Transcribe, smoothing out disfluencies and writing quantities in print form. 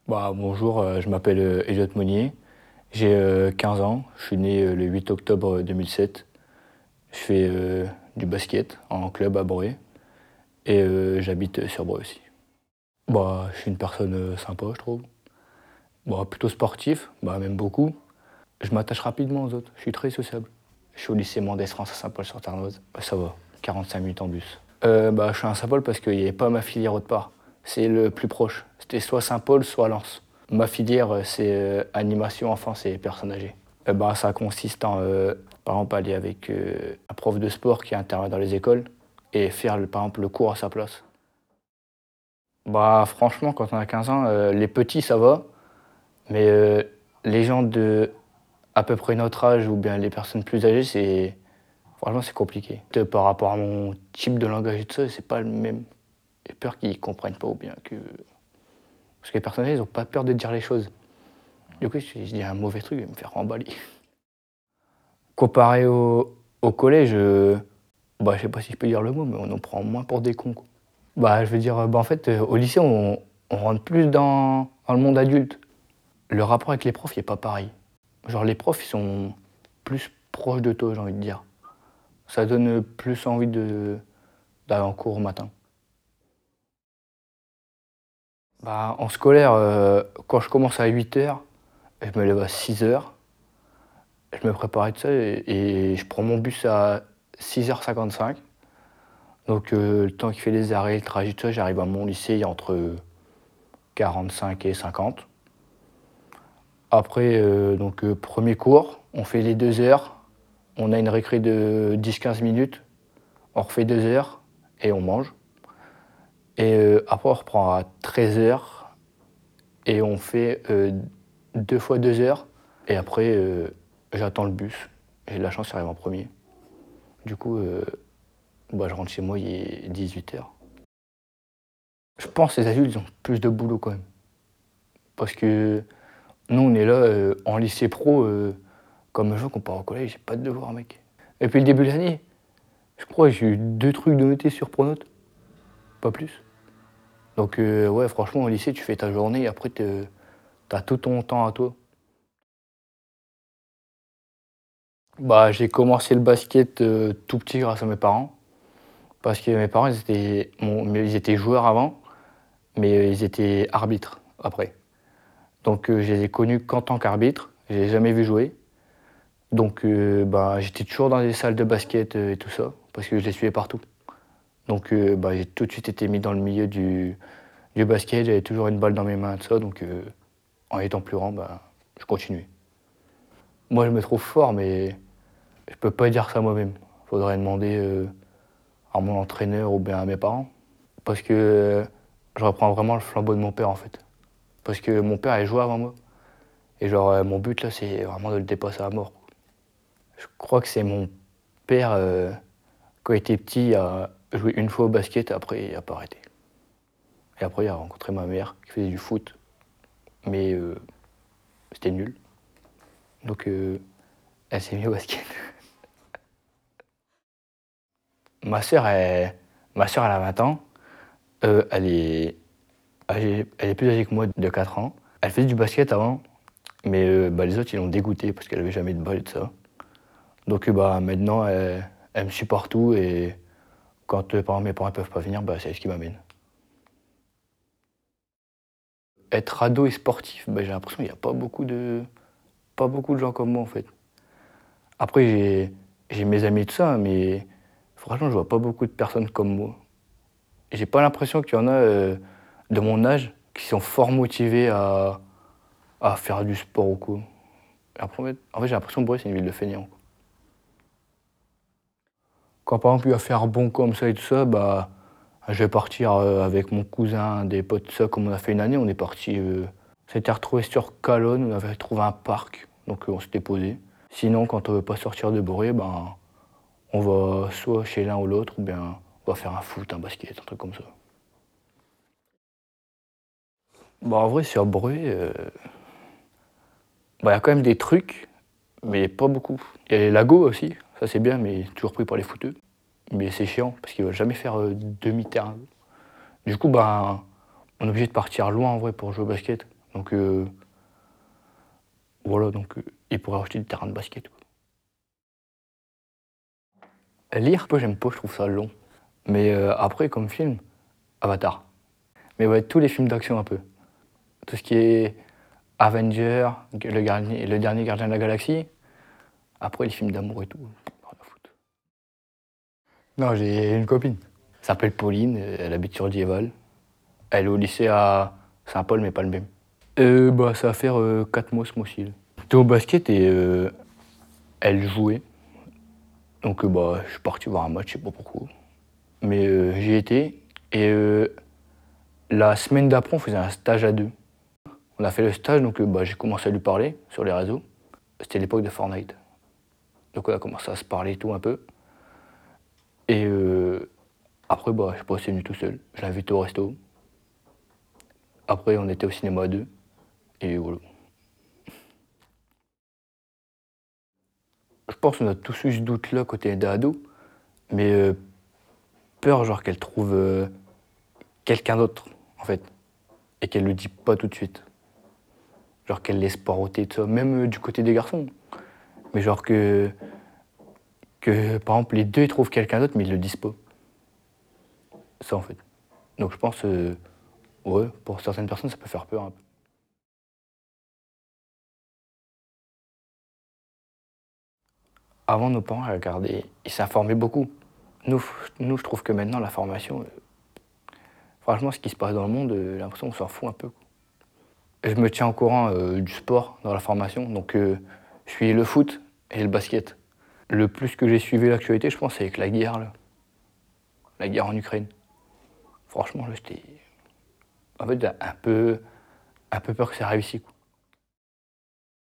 Bonjour, je m'appelle Elliot Monnier, j'ai 15 ans, je suis né le 8 octobre 2007. Je fais du basket en club à Breuil et j'habite sur Breuil aussi. Je suis une personne sympa, je trouve. Plutôt sportif, même beaucoup. Je m'attache rapidement aux autres, je suis très sociable. Je suis au lycée Mendès France à Saint-Paul-sur-Ternoise. Ça va, 45 minutes en bus. Je suis à Saint-Paul parce qu'il n'y avait pas ma filière autre part. C'est le plus proche. C'était soit Saint-Paul, soit Lens. Ma filière, c'est animation enfance et personnes âgées. Ça consiste en, par exemple, aller avec un prof de sport qui intervient dans les écoles et faire, par exemple, le cours à sa place. Franchement, quand on a 15 ans, les petits, ça va. Mais les gens de à peu près notre âge ou bien les personnes plus âgées, franchement, c'est compliqué. Par rapport à mon type de langage et tout ça, c'est pas le même. J'ai peur qu'ils comprennent pas ou bien que. Parce que les personnes âgées, ils ont pas peur de dire les choses. Du coup, si je dis un mauvais truc, je vais me faire remballer. Comparé au collège, je sais pas si je peux dire le mot, mais on en prend moins pour des cons, quoi. Je veux dire, en fait, au lycée, on rentre plus dans le monde adulte. Le rapport avec les profs, il est pas pareil. Genre, les profs, ils sont plus proches de toi, j'ai envie de dire. Ça donne plus envie d'aller en cours au matin. En scolaire, quand je commence à 8 h, je me lève à 6 h. Je me prépare et tout ça et je prends mon bus à 6 h 55. Donc le temps qu'il fait les arrêts, le trajet, tout ça, j'arrive à mon lycée, il y a entre 45 et 50. Après, premier cours, on fait les 2 heures. On a une récré de 10-15 minutes. On refait 2 heures et on mange. Et après, on reprend à 13 h et on fait 2 fois 2 heures. Et après, j'attends le bus. J'ai de la chance, j'arrive en premier. Du coup, je rentre chez moi, il est 18 h. Je pense que les adultes ils ont plus de boulot quand même. Parce que nous, on est là en lycée pro, comme gens qu'on part au collège, j'ai pas de devoir, mec. Et puis le début de l'année, je crois que j'ai eu 2 trucs de notés sur Pronote, pas plus. Donc ouais, franchement, au lycée, tu fais ta journée et après, t'as tout ton temps à toi. J'ai commencé le basket tout petit grâce à mes parents. Parce que mes parents, ils étaient joueurs avant, mais ils étaient arbitres après. Donc je les ai connus qu'en tant qu'arbitre, je les ai jamais vus jouer. Donc j'étais toujours dans les salles de basket et tout ça, parce que je les suivais partout. Donc j'ai tout de suite été mis dans le milieu du basket, j'avais toujours une balle dans mes mains, tout ça, donc en étant plus grand, je continuais. Moi je me trouve fort, mais je peux pas dire ça moi-même. Faudrait demander à mon entraîneur ou bien à mes parents. Parce que je reprends vraiment le flambeau de mon père en fait. Parce que mon père il jouait avant moi. Et mon but là c'est vraiment de le dépasser à mort. Je crois que c'est mon père, quand il était petit, a joué une fois au basket et après il a pas arrêté. Et après il a rencontré ma mère qui faisait du foot. Mais c'était nul. Donc elle s'est mise au basket. Ma sœur, elle a 20 ans. Elle est plus âgée que moi de 4 ans. Elle faisait du basket avant, mais les autres ils l'ont dégoûtée parce qu'elle avait jamais de balle et tout ça. Donc maintenant elle me suit partout et quand mes parents ne peuvent pas venir, c'est elle qui m'amène. Être ado et sportif, j'ai l'impression qu'il n'y a pas beaucoup de gens comme moi en fait. Après j'ai mes amis et tout ça, mais franchement je vois pas beaucoup de personnes comme moi. J'ai pas l'impression qu'il y en a de mon âge qui sont fort motivés à faire du sport ou quoi. Après, en fait j'ai l'impression que Brest c'est une ville de fainéants. Quand par exemple il va faire bon comme ça et tout ça, je vais partir avec mon cousin, des potes, tout ça, comme on a fait une année, on est parti. On s'était retrouvé sur Calonne, on avait trouvé un parc, donc on s'était posé. Sinon, quand on veut pas sortir de Breuil, on va soit chez l'un ou l'autre, ou bien on va faire un foot, un basket, un truc comme ça. En vrai, sur Breuil, y a quand même des trucs, mais pas beaucoup. Il y a les lagos aussi, ça c'est bien, mais toujours pris par les footeux. Mais c'est chiant, parce qu'ils veulent jamais faire demi-terrain. Du coup, on est obligé de partir loin en vrai pour jouer au basket. Donc voilà, donc ils pourraient acheter des terrains de basket, quoi. Lire, moi j'aime pas, je trouve ça long. Mais après, comme film, Avatar. Mais ouais, tous les films d'action un peu. Tout ce qui est Avenger, le dernier Gardien de la Galaxie. Après, les films d'amour et tout, rien à foutre. Non, j'ai une copine. Elle s'appelle Pauline, elle habite sur Dieval. Elle est au lycée à Saint-Paul, mais pas le même. Bah, ça va faire 4 mois ce mois-ci. J'étais au basket et elle jouait. Donc bah, je suis parti voir un match, je sais pas pourquoi. Mais j'y étais. Et la semaine d'après, on faisait un stage à deux. On a fait le stage, donc bah, j'ai commencé à lui parler sur les réseaux. C'était l'époque de Fortnite. Donc on a commencé à se parler et tout un peu. Et après, bah, je suis pas, c'est venu tout seul. Je l'ai invité au resto. Après, on était au cinéma à deux. Et voilà. Je pense qu'on a tous eu ce doute-là quand on était ado. Mais peur, genre qu'elle trouve quelqu'un d'autre, en fait. Et qu'elle le dit pas tout de suite. Genre qu'elle laisse paroter tout ça. Même du côté des garçons. Mais genre que par exemple, les deux ils trouvent quelqu'un d'autre, mais ils le disent pas. Ça, en fait. Donc je pense, ouais, pour certaines personnes, ça peut faire peur un peu. Avant, nos parents ils regardaient, ils s'informaient beaucoup. Nous, je trouve que maintenant, l'information, franchement, ce qui se passe dans le monde, j'ai l'impression qu'on s'en fout un peu, quoi. Je me tiens au courant du sport dans la formation, donc je suis le foot et le basket. Le plus que j'ai suivi l'actualité, je pense, c'est avec la guerre, là. La guerre en Ukraine. Franchement, là, j'étais en fait un peu peur que ça arrive ici, quoi.